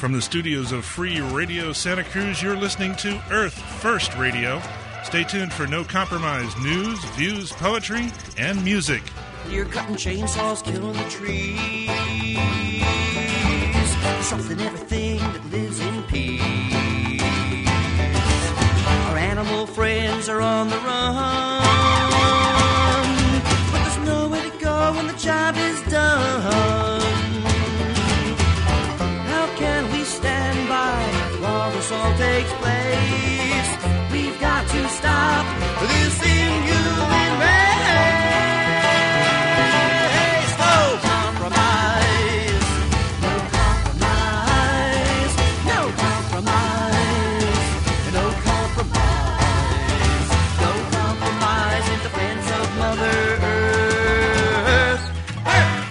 From the studios of Free Radio Santa Cruz, you're listening to Earth First Radio. Stay tuned for no compromise news, views, poetry, and music. You're cutting chainsaws, killing the trees. Something everything that lives in peace. Our animal friends are on the run, but there's nowhere to go when the job is done. How can we stand by while this all takes place? We've got to stop this inhuman race. No compromise, no compromise, no compromise, no compromise, no compromise in defense of Mother Earth. Earth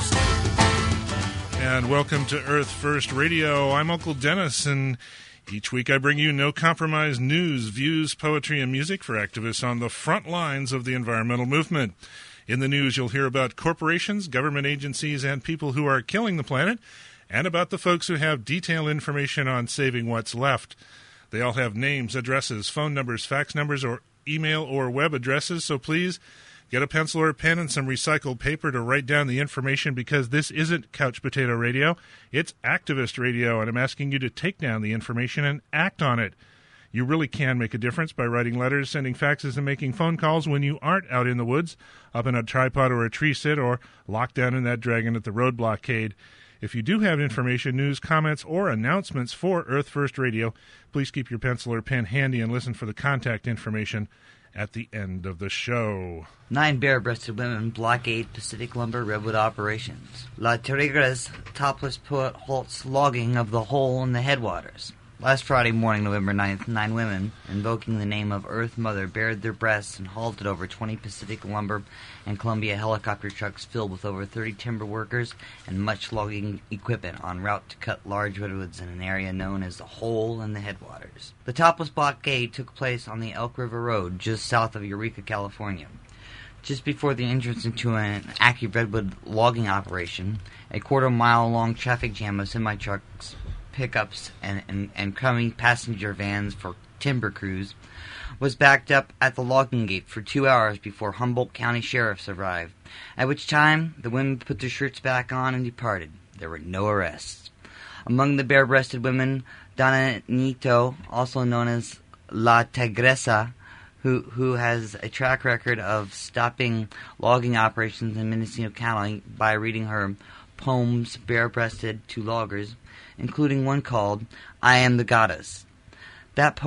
First. And welcome to Earth First Radio. I'm Uncle Dennis, and each week I bring you no compromise news, views, poetry, and music for activists on the front lines of the environmental movement. In the news, you'll hear about corporations, government agencies, and people who are killing the planet, and about the folks who have detailed information on saving what's left. They all have names, addresses, phone numbers, fax numbers, or email or web addresses, so please get a pencil or a pen and some recycled paper to write down the information, because this isn't couch potato radio, it's activist radio, and I'm asking you to take down the information and act on it. You really can make a difference by writing letters, sending faxes, and making phone calls when you aren't out in the woods, up in a tripod or a tree sit, or locked down in that dragon at the road blockade. If you do have information, news, comments, or announcements for Earth First Radio, please keep your pencil or pen handy and listen for the contact information at the end of the show. 9 bare-breasted women blockade Pacific Lumber Redwood operations. La Tigre's topless poet halts logging of the hole in the headwaters. Last Friday morning, November 9th, 9 women, invoking the name of Earth Mother, bared their breasts and halted over 20 Pacific Lumber and Columbia helicopter trucks filled with over 30 timber workers and much logging equipment en route to cut large redwoods in an area known as the Hole in the Headwaters. The topless blockade took place on the Elk River Road, just south of Eureka, California. Just before the entrance into an active redwood logging operation, a quarter-mile-long traffic jam of semi-trucks, pickups, and coming passenger vans for timber crews was backed up at the logging gate for 2 hours before Humboldt County sheriffs arrived, at which time the women put their shirts back on and departed. There were no arrests. Among the bare-breasted women, Donna Nieto, also known as La Tigresa, who has a track record of stopping logging operations in Mendocino County by reading her poems bare-breasted to loggers, including one called I Am the Goddess. That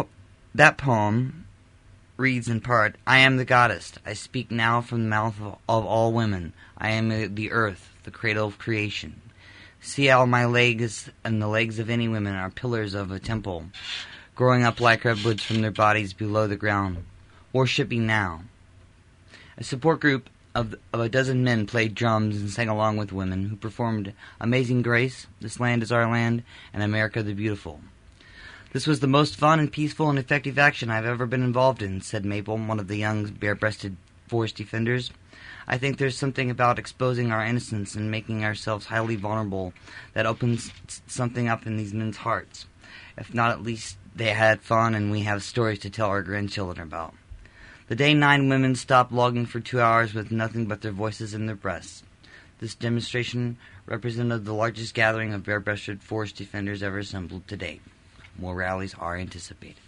poem reads in part, I am the goddess. I speak now from the mouth of all women. I am the earth, the cradle of creation. See how my legs and the legs of any women are pillars of a temple, growing up like redwoods from their bodies below the ground. Worship me now. A support group of a dozen men played drums and sang along with women, who performed Amazing Grace, This Land Is Our Land, and America the Beautiful. This was the most fun and peaceful and effective action I've ever been involved in, said Maple, one of the young bare-breasted forest defenders. I think there's something about exposing our innocence and making ourselves highly vulnerable that opens something up in these men's hearts. If not, at least they had fun and we have stories to tell our grandchildren about. The day 9 women stopped logging for 2 hours with nothing but their voices and their breasts. This demonstration represented the largest gathering of bare-breasted forest defenders ever assembled to date. More rallies are anticipated.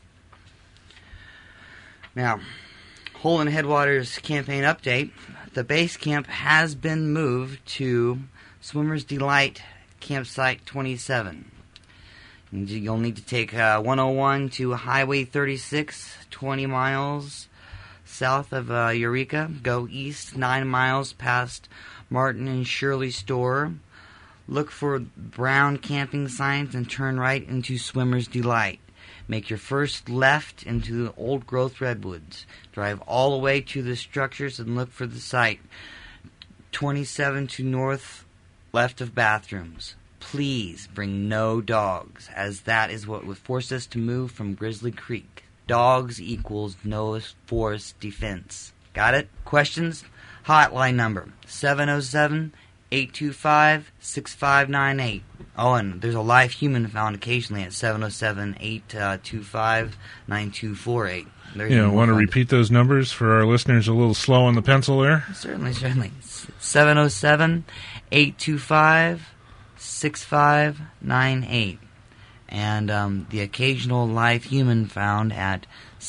Now, Hole in the Headwaters campaign update. The base camp has been moved to Swimmer's Delight Campsite 27. You'll need to take 101 to Highway 36, 20 miles south of Eureka. Go east 9 miles past Martin and Shirley Store. Look for brown camping signs and turn right into Swimmer's Delight. Make your first left into the old-growth redwoods. Drive all the way to the structures and look for the site. 27 to north, left of bathrooms. Please bring no dogs, as that is what would force us to move from Grizzly Creek. Dogs equals no forest defense. Got it? Questions? Hotline number 707-825-6598. Oh, and there's a live human found occasionally at 707-825-9248. Want to repeat those numbers for our listeners a little slow on the pencil there? Certainly. 707-825-6598. And the occasional live human found at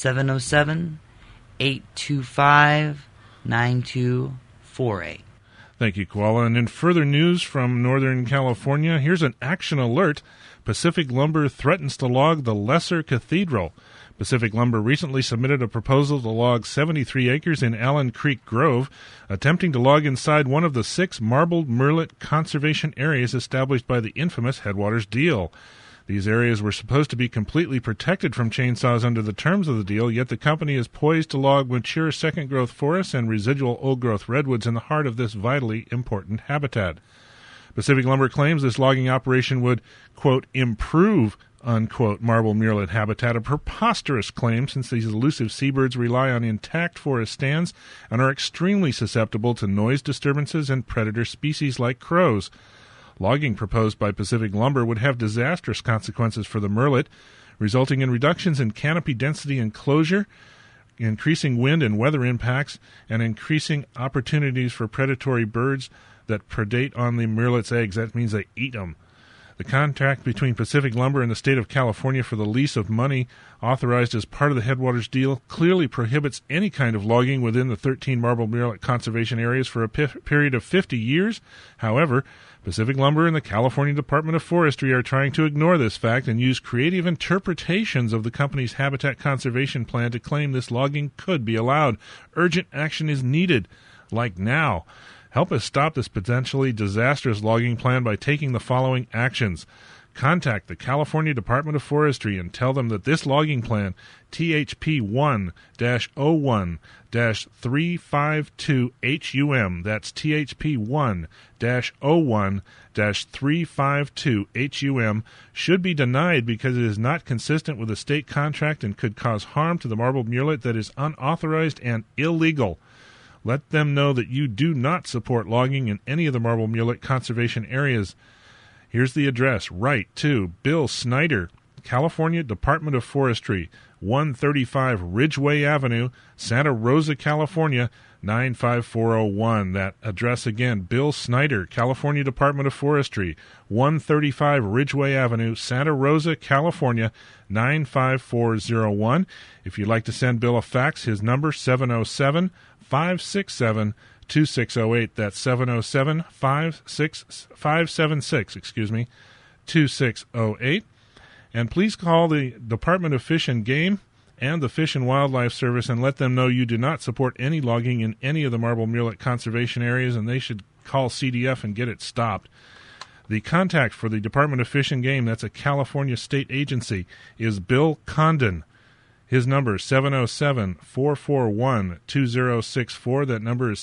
707-825-9248. Thank you, Koala. And in further news from Northern California, here's an action alert. Pacific Lumber threatens to log the Lesser Cathedral. Pacific Lumber recently submitted a proposal to log 73 acres in Allen Creek Grove, attempting to log inside one of the 6 marbled murrelet conservation areas established by the infamous Headwaters deal. These areas were supposed to be completely protected from chainsaws under the terms of the deal, yet the company is poised to log mature second-growth forests and residual old-growth redwoods in the heart of this vitally important habitat. Pacific Lumber claims this logging operation would, quote, improve, unquote, marble murrelet habitat, a preposterous claim since these elusive seabirds rely on intact forest stands and are extremely susceptible to noise disturbances and predator species like crows. Logging proposed by Pacific Lumber would have disastrous consequences for the murrelet, resulting in reductions in canopy density and closure, increasing wind and weather impacts, and increasing opportunities for predatory birds that predate on the murrelet's eggs. That means they eat them. The contract between Pacific Lumber and the state of California for the lease of money authorized as part of the Headwaters deal clearly prohibits any kind of logging within the 13 marble murrelet conservation areas for a period of 50 years. However, Pacific Lumber and the California Department of Forestry are trying to ignore this fact and use creative interpretations of the company's habitat conservation plan to claim this logging could be allowed. Urgent action is needed, like now. Help us stop this potentially disastrous logging plan by taking the following actions. Contact the California Department of Forestry and tell them that this logging plan, THP1-01-352HUM, that's THP1-01-352HUM, should be denied because it is not consistent with a state contract and could cause harm to the marbled murrelet that is unauthorized and illegal. Let them know that you do not support logging in any of the marble murrelet conservation areas. Here's the address. Write to Bill Snyder, California Department of Forestry, 135 Ridgeway Avenue, Santa Rosa, California, 95401. That address again, Bill Snyder, California Department of Forestry, 135 Ridgeway Avenue, Santa Rosa, California, 95401. If you'd like to send Bill a fax, his number 707-567-2608. That's 707-576-2608. And please call the Department of Fish and Game and the Fish and Wildlife Service and let them know you do not support any logging in any of the marble murrelet conservation areas, and they should call CDF and get it stopped. The contact for the Department of Fish and Game, that's a California state agency, is Bill Condon. His number is 707-441-2064. That number is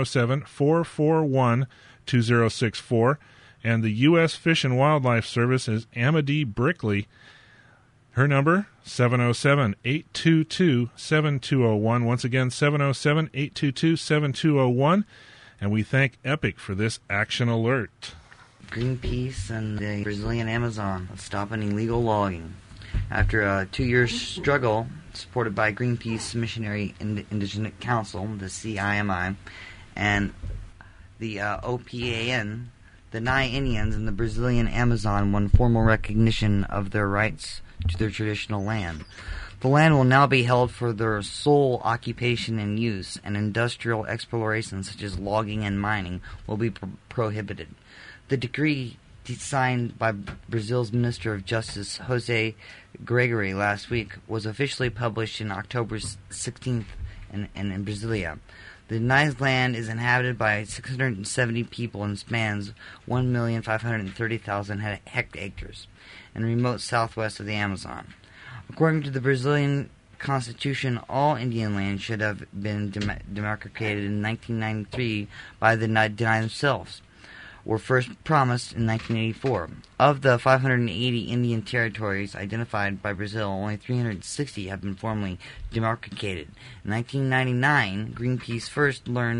707-441-2064. And the U.S. Fish and Wildlife Service is Amity Brickley. Her number, 707-822-7201. Once again, 707-822-7201. And we thank EPIC for this action alert. Greenpeace and the Brazilian Amazon stopping illegal logging. After a 2-year struggle supported by Greenpeace Missionary Indigenous Council, the CIMI, and the OPAN, the Nye Indians in the Brazilian Amazon won formal recognition of their rights to their traditional land. The land will now be held for their sole occupation and use, and industrial exploration such as logging and mining will be prohibited. The decree signed by Brazil's Minister of Justice, Jose Gregory, last week, was officially published in October 16th in Brasilia. The Nye's land is inhabited by 670 people and spans 1,530,000 hectares in the remote southwest of the Amazon. According to the Brazilian Constitution, all Indian land should have been demarcated in 1993 by the Nye themselves, were first promised in 1984. Of the 580 Indian territories identified by Brazil, only 360 have been formally demarcated. In 1999, Greenpeace first learned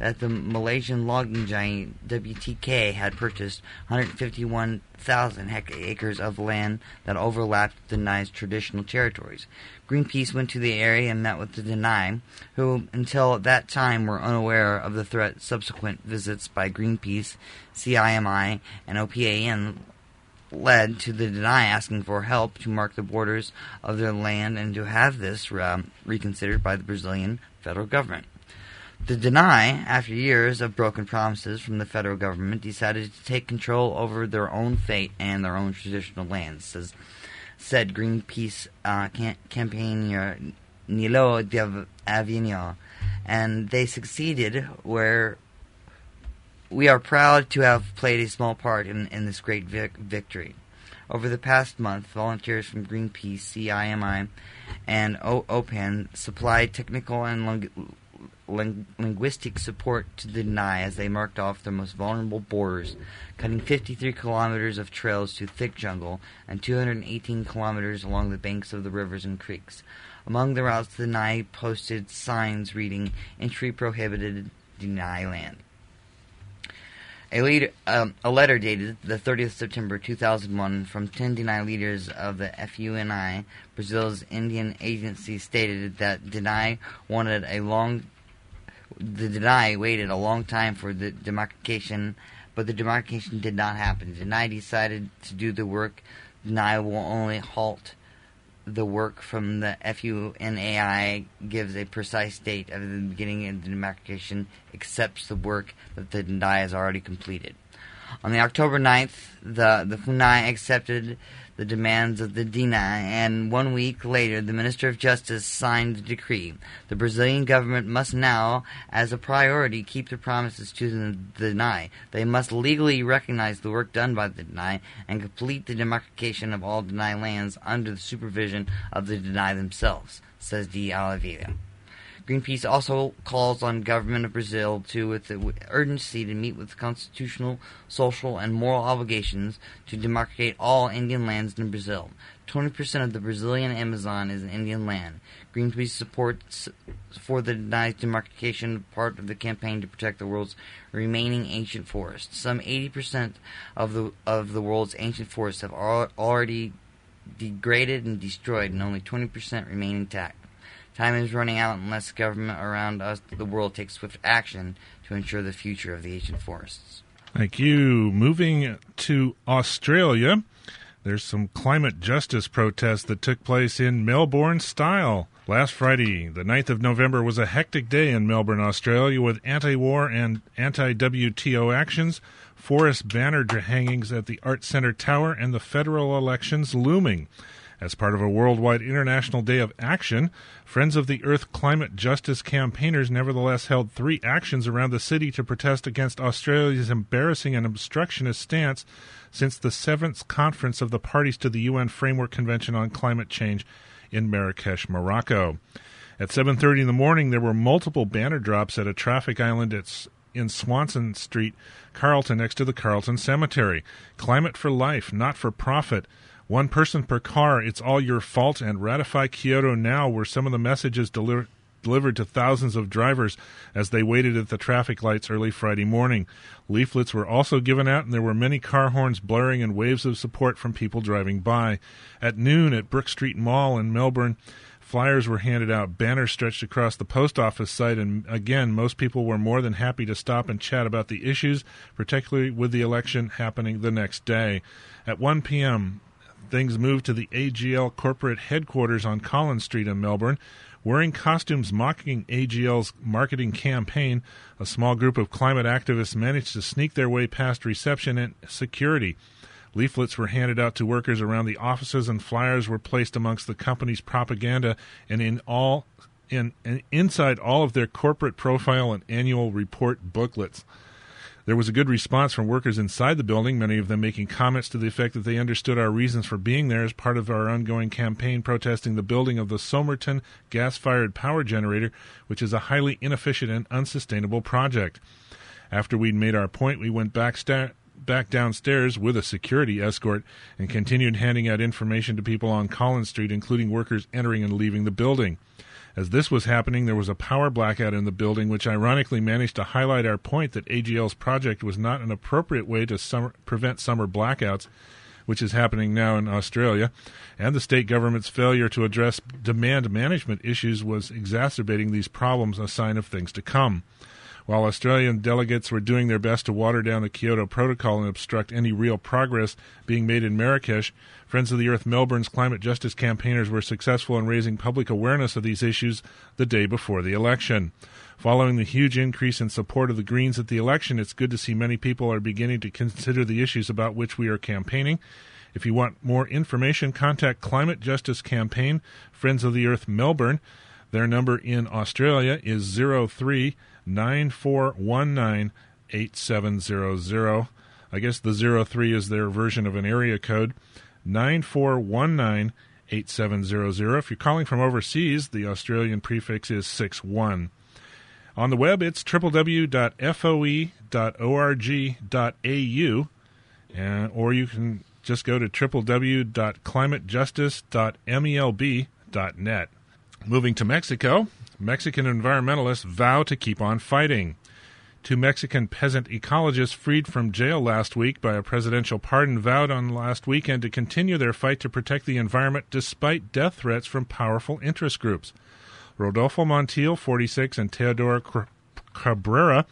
that the Malaysian logging giant WTK had purchased 151,000 acres of land that overlapped the Denai's traditional territories. Greenpeace went to the area and met with the Denai, who until that time were unaware of the threat. Subsequent visits by Greenpeace, CIMI, and OPAN led to the Denai asking for help to mark the borders of their land and to have this reconsidered by the Brazilian federal government. The Denai, after years of broken promises from the federal government, decided to take control over their own fate and their own traditional lands, said Greenpeace campaigner Nilo de Avignon, and they succeeded where we are proud to have played a small part in this great victory. Over the past month, volunteers from Greenpeace, CIMI, and OPAN supplied technical and linguistic support to the Denai as they marked off their most vulnerable borders, cutting 53 kilometers of trails through thick jungle and 218 kilometers along the banks of the rivers and creeks. Among the routes, the Denai posted signs reading, "Entry prohibited, Denai land." A letter dated the 30th September 2001 from 10 Denai leaders of the FUNI, Brazil's Indian agency, stated that the Denai waited a long time for the demarcation, but the demarcation did not happen. The Denai decided to do the work. The Denai will only halt the work from the FUNAI gives a precise date of the beginning of the demarcation, accepts the work that the Denai has already completed. On the October 9th, the FUNAI accepted the demands of the Denai, and 1 week later the Minister of Justice signed the decree. The Brazilian government must now, as a priority, keep their promises to the Denai. They must legally recognize the work done by the Denai and complete the demarcation of all Denai lands under the supervision of the Denai themselves, says de Oliveira. Greenpeace also calls on the government of Brazil to, with urgency, to meet with constitutional, social, and moral obligations to demarcate all Indian lands in Brazil. 20% of the Brazilian Amazon is Indian land. Greenpeace supports for the Denai's demarcation part of the campaign to protect the world's remaining ancient forests. Some 80% of the world's ancient forests have already degraded and destroyed, and only 20% remain intact. Time is running out unless government around us, the world, takes swift action to ensure the future of the ancient forests. Thank you. Moving to Australia, there's some climate justice protests that took place in Melbourne style. Last Friday, the 9th of November, was a hectic day in Melbourne, Australia, with anti-war and anti-WTO actions, forest banner hangings at the Art Centre Tower, and the federal elections looming. As part of a worldwide international day of action, Friends of the Earth climate justice campaigners nevertheless held 3 actions around the city to protest against Australia's embarrassing and obstructionist stance since the 7th conference of the parties to the UN Framework Convention on Climate Change in Marrakesh, Morocco. At 7:30 in the morning, there were multiple banner drops at a traffic island in Swanson Street, Carlton, next to the Carlton Cemetery. Climate for life, not for profit. 1 person per car, it's all your fault, and ratify Kyoto now were some of the messages delivered to thousands of drivers as they waited at the traffic lights early Friday morning. Leaflets were also given out, and there were many car horns blaring and waves of support from people driving by. At noon at Brook Street Mall in Melbourne, flyers were handed out, banners stretched across the post office site, and again, most people were more than happy to stop and chat about the issues, particularly with the election happening the next day. At 1 p.m., things moved to the AGL corporate headquarters on Collins Street in Melbourne. Wearing costumes mocking AGL's marketing campaign, a small group of climate activists managed to sneak their way past reception and security. Leaflets were handed out to workers around the offices, and flyers were placed amongst the company's propaganda and inside all of their corporate profile and annual report booklets. There was a good response from workers inside the building, many of them making comments to the effect that they understood our reasons for being there as part of our ongoing campaign protesting the building of the Somerton gas-fired power generator, which is a highly inefficient and unsustainable project. After we'd made our point, we went went back downstairs with a security escort and continued handing out information to people on Collins Street, including workers entering and leaving the building. As this was happening, there was a power blackout in the building, which ironically managed to highlight our point that AGL's project was not an appropriate way to prevent summer blackouts, which is happening now in Australia, and the state government's failure to address demand management issues was exacerbating these problems, a sign of things to come. While Australian delegates were doing their best to water down the Kyoto Protocol and obstruct any real progress being made in Marrakesh, Friends of the Earth Melbourne's climate justice campaigners were successful in raising public awareness of these issues the day before the election. Following the huge increase in support of the Greens at the election, it's good to see many people are beginning to consider the issues about which we are campaigning. If you want more information, contact Climate Justice Campaign, Friends of the Earth Melbourne. Their number in Australia is 03-9419-8700. I guess the 03 is their version of an area code. 9419-8700. If you're calling from overseas, the Australian prefix is 61. On the web, it's www.foe.org.au, or you can just go to www.climatejustice.melb.net. Moving to Mexico, Mexican environmentalists vow to keep on fighting. 2 Mexican peasant ecologists freed from jail last week by a presidential pardon vowed on last weekend to continue their fight to protect the environment despite death threats from powerful interest groups. Rodolfo Montiel, 46, and Teodoro Cabrera,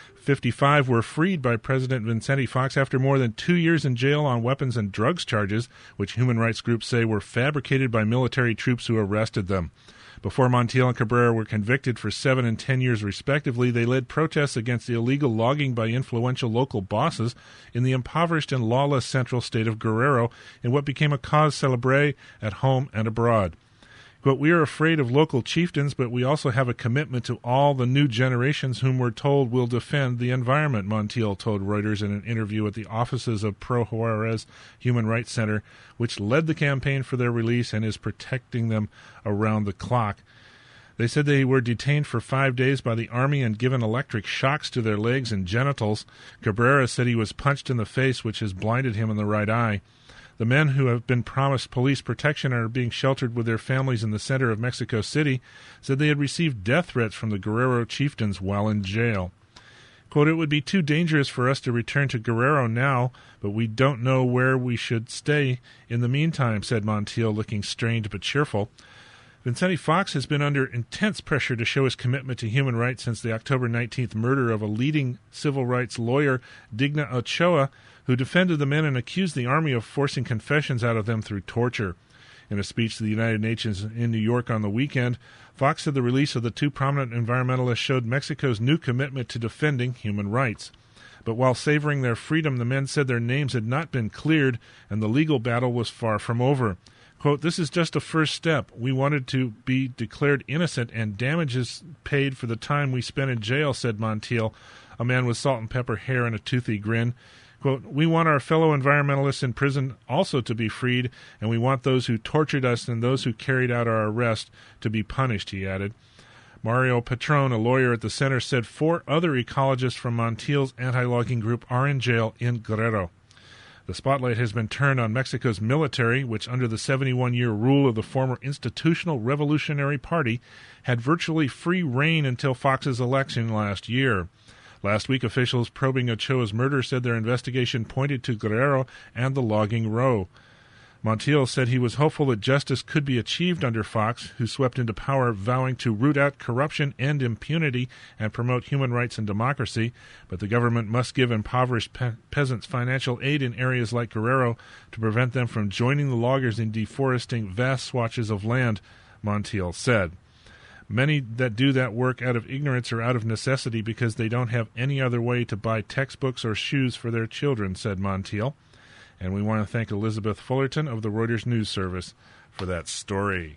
55, were freed by President Vicente Fox after more than 2 years in jail on weapons and drugs charges, which human rights groups say were fabricated by military troops who arrested them. Before Montiel and Cabrera were convicted for 7 and 10 years respectively, they led protests against the illegal logging by influential local bosses in the impoverished and lawless central state of Guerrero in what became a cause célèbre at home and abroad. Quote, "We are afraid of local chieftains, but we also have a commitment to all the new generations whom we're told will defend the environment," Montiel told Reuters in an interview at the offices of Pro Juarez Human Rights Center, which led the campaign for their release and is protecting them around the clock. They said they were detained for 5 days by the army and given electric shocks to their legs and genitals. Cabrera said he was punched in the face, which has blinded him in the right eye. The men who have been promised police protection and are being sheltered with their families in the center of Mexico City said they had received death threats from the Guerrero chieftains while in jail. Quote, "It would be too dangerous for us to return to Guerrero now, but we don't know where we should stay in the meantime," said Montiel, looking strained but cheerful. Vicente Fox has been under intense pressure to show his commitment to human rights since the October 19th murder of a leading civil rights lawyer, Digna Ochoa, who defended the men and accused the army of forcing confessions out of them through torture. In a speech to the United Nations in New York on the weekend, Fox said the release of the 2 prominent environmentalists showed Mexico's new commitment to defending human rights. But while savoring their freedom, the men said their names had not been cleared and the legal battle was far from over. Quote, "This is just a first step. We wanted to be declared innocent and damages paid for the time we spent in jail," said Montiel, a man with salt and pepper hair and a toothy grin. Quote, "We want our fellow environmentalists in prison also to be freed, and we want those who tortured us and those who carried out our arrest to be punished," he added. Mario Patron, a lawyer at the center, said 4 other ecologists from Montiel's anti-logging group are in jail in Guerrero. The spotlight has been turned on Mexico's military, which under the 71-year rule of the former Institutional Revolutionary Party had virtually free reign until Fox's election last year. Last week, officials probing Ochoa's murder said their investigation pointed to Guerrero and the logging row. Montiel said he was hopeful that justice could be achieved under Fox, who swept into power vowing to root out corruption, end impunity, and promote human rights and democracy, but the government must give impoverished peasants financial aid in areas like Guerrero to prevent them from joining the loggers in deforesting vast swatches of land, Montiel said. "Many that do that work out of ignorance or out of necessity because they don't have any other way to buy textbooks or shoes for their children," said Montiel. And we want to thank Elizabeth Fullerton of the Reuters News Service for that story.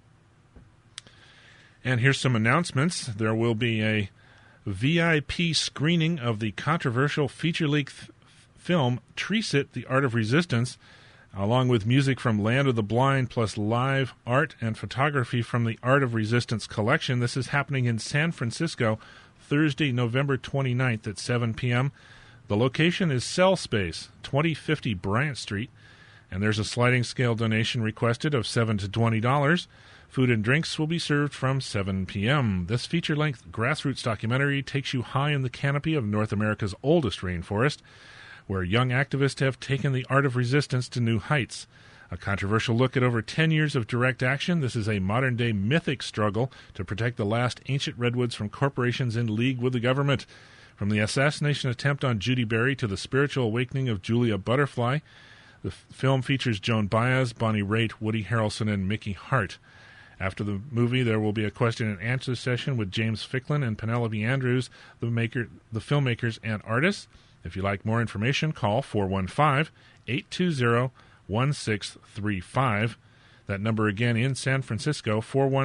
And here's some announcements. There will be a VIP screening of the controversial feature-length film Treat It, The Art of Resistance, along with music from Land of the Blind, plus live art and photography from the Art of Resistance collection. This is happening in San Francisco, Thursday, November 29th at 7 p.m. The location is Cell Space, 2050 Bryant Street, and there's a sliding scale donation requested of $7 to $20. Food and drinks will be served from 7 p.m. This feature-length grassroots documentary takes you high in the canopy of North America's oldest rainforest, where young activists have taken the art of resistance to new heights. A controversial look at over 10 years of direct action, this is a modern-day mythic struggle to protect the last ancient redwoods from corporations in league with the government. From the assassination attempt on Judy Berry to the spiritual awakening of Julia Butterfly, the film features Joan Baez, Bonnie Raitt, Woody Harrelson, and Mickey Hart. After the movie, there will be a question and answer session with James Ficklin and Penelope Andrews, the filmmakers and artists. If you'd like more information, call 415-820-1635. That number again in San Francisco,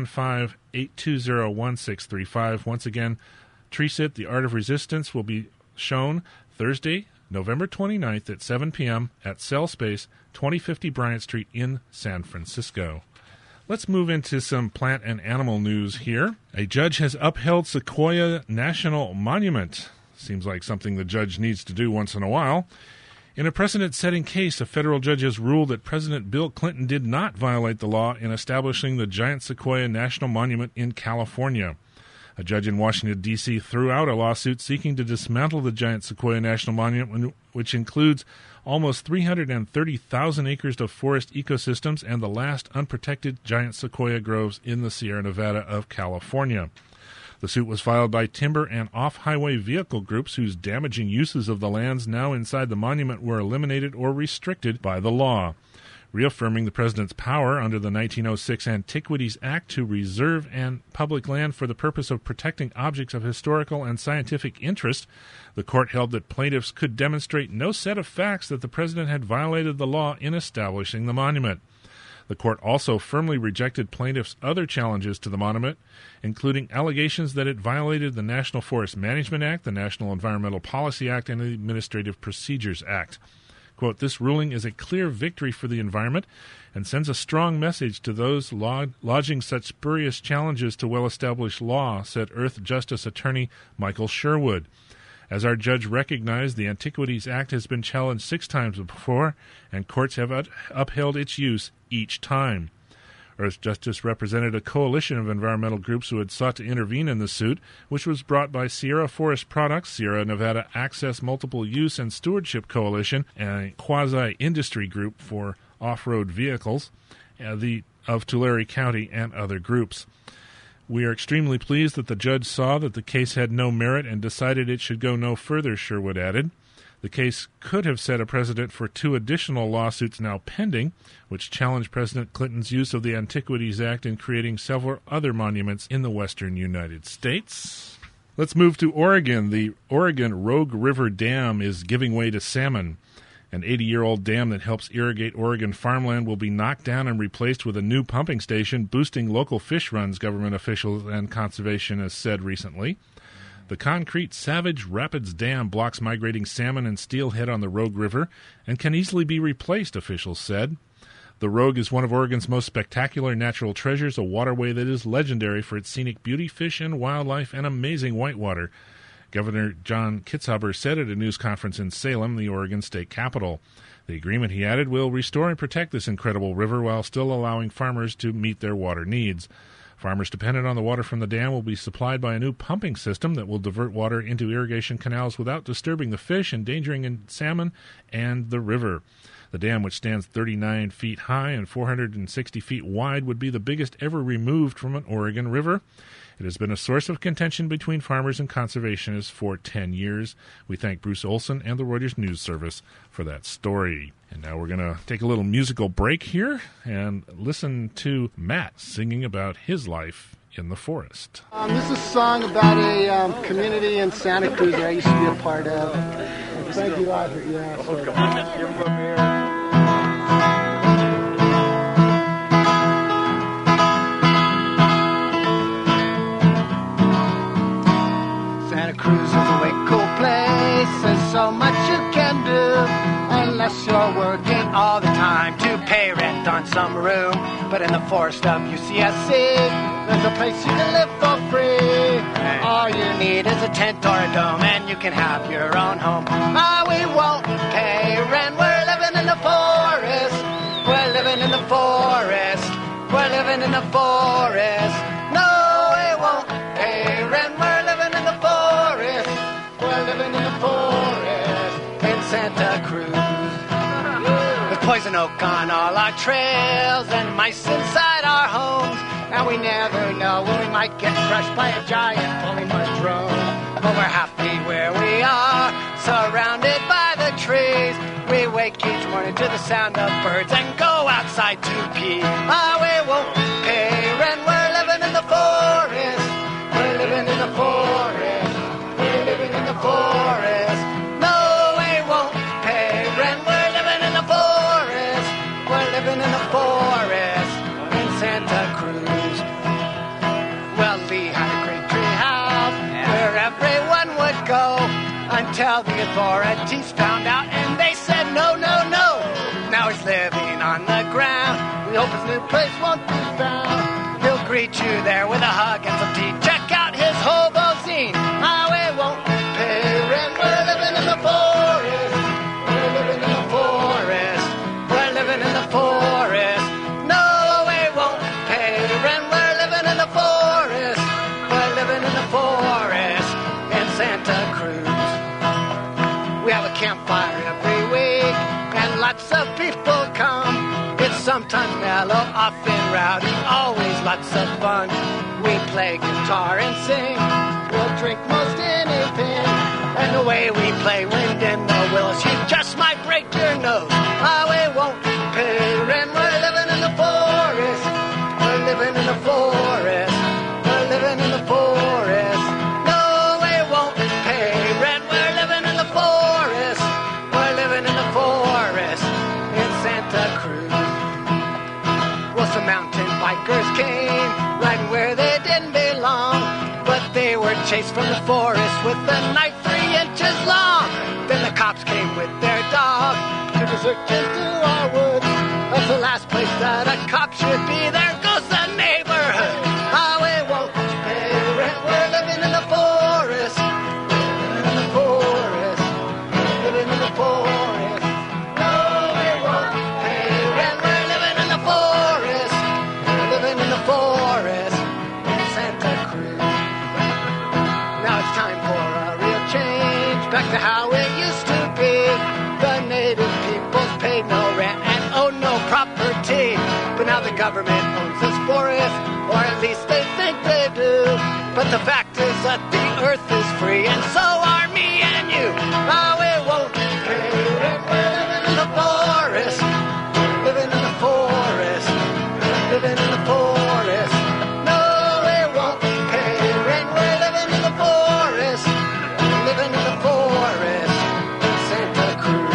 415-820-1635. Once again, TRESIT, The Art of Resistance, will be shown Thursday, November 29th at 7 p.m. at Cell Space, 2050 Bryant Street in San Francisco. Let's move into some plant and animal news here. A judge has upheld Sequoia National Monument. Seems like something the judge needs to do once in a while. In a precedent-setting case, a federal judge has ruled that President Bill Clinton did not violate the law in establishing the giant Sequoia National Monument in California. A judge in Washington, D.C. threw out a lawsuit seeking to dismantle the giant Sequoia National Monument, which includes almost 330,000 acres of forest ecosystems and the last unprotected giant sequoia groves in the Sierra Nevada of California. The suit was filed by timber and off-highway vehicle groups whose damaging uses of the lands now inside the monument were eliminated or restricted by the law. Reaffirming the president's power under the 1906 Antiquities Act to reserve public land for the purpose of protecting objects of historical and scientific interest, the court held that plaintiffs could demonstrate no set of facts that the president had violated the law in establishing the monument. The court also firmly rejected plaintiffs' other challenges to the monument, including allegations that it violated the National Forest Management Act, the National Environmental Policy Act, and the Administrative Procedures Act. Quote, "This ruling is a clear victory for the environment and sends a strong message to those lodging such spurious challenges to well-established law," said Earth Justice Attorney Michael Sherwood. As our judge recognized, the Antiquities Act has been challenged 6 times before, and courts have upheld its use each time. Earth Justice represented a coalition of environmental groups who had sought to intervene in the suit, which was brought by Sierra Forest Products, Sierra Nevada Access Multiple Use and Stewardship Coalition, and a quasi-industry group for off-road vehicles of Tulare County and other groups. "We are extremely pleased that the judge saw that the case had no merit and decided it should go no further," Sherwood added. The case could have set a precedent for 2 additional lawsuits now pending, which challenge President Clinton's use of the Antiquities Act in creating several other monuments in the western United States. Let's move to Oregon. The Oregon Rogue River Dam is giving way to salmon. An 80-year-old dam that helps irrigate Oregon farmland will be knocked down and replaced with a new pumping station, boosting local fish runs, government officials and conservationists said recently. The concrete Savage Rapids Dam blocks migrating salmon and steelhead on the Rogue River and can easily be replaced, officials said. The Rogue is one of Oregon's most spectacular natural treasures, a waterway that is legendary for its scenic beauty, fish and wildlife, and amazing whitewater. Governor John Kitzhaber said at a news conference in Salem, the Oregon state capital. The agreement, he added, will restore and protect this incredible river while still allowing farmers to meet their water needs. Farmers dependent on the water from the dam will be supplied by a new pumping system that will divert water into irrigation canals without disturbing the fish, endangering salmon and the river. The dam, which stands 39 feet high and 460 feet wide, would be the biggest ever removed from an Oregon river. It has been a source of contention between farmers and conservationists for 10 years. We thank Bruce Olson and the Reuters News Service for that story. And now we're going to take a little musical break here and listen to Matt singing about his life in the forest. This is a song about a community in Santa Cruz that I used to be a part of. Thank you, Audrey. Yeah, Santa Cruz is a way cool place. There's so much you can do, unless you're working all the time to pay rent on some room. But in the forest of UCSC, there's a place you can live for free. All you need is a tent or a dome, and you can have your own home. We won't pay rent. We're living in the forest. We're living in the forest. We're living in the forest. No, we won't pay rent. We're living in the forest. We're living in the forest in Santa Cruz. With poison oak on all our trails and mice inside our homes. And we never know when we might get crushed by a giant polymer drone. But we're happy where we are, surrounded by the trees. We wake each morning to the sound of birds and go outside to pee. We won't pay rent. We're living in the forest. We're living in the forest. We're living in the forest. No, we won't pay rent. We're living in the forest. We're living in the forest in Santa Cruz. Well, Lee had a great tree house where everyone would go until the authorities found out and they said no, no, no. Now he's living on the ground. We hope his new place won't be found. He'll greet you there with a hug and some tea. Check out his hobo zine. We won't pay rent. We're living in the forest. We're living in the forest. We're living in the forest. No, we won't pay rent. We're living in the forest. We're living in the forest in Santa Cruz. We have a campfire every week and lots of people come. It's sometimes mellow, often rowdy, always lots of fun. We play guitar and sing. We'll drink most anything. And the way we play Wind in the Willows, you just might break your nose. We won't pay rent. We're living in the forest. We're living in the forest. We're living in the forest. No, we won't pay rent. We're living in the forest. We're living in the forest in Santa Cruz. Well, some mountain bikers came right where they didn't belong, but they were chased from the forest with a knife 3 inches long. Then the cops came with their dog, took a search into our woods. That's the last place that a cop should be. There goes the neighborhood. We won't pay rent. We're living in the forest. Living in the forest. Living in the forest. No, we won't pay rent. We're living in the forest. Living in the forest in Santa Cruz. Now it's time for a real change, back to how it used to be. The native peoples paid no rent and owned no property. But now the government owns this forest, or at least they think they do. But the fact is that the earth is free, and so are me and you. We won't pay rent. We're living in the forest. Living in the forest. Living in the forest. No, we won't pay rent. We're living in the forest. Living in the forest in Santa Cruz.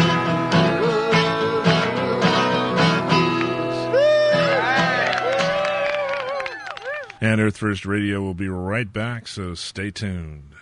And Earth First Radio will be right back, so stay tuned.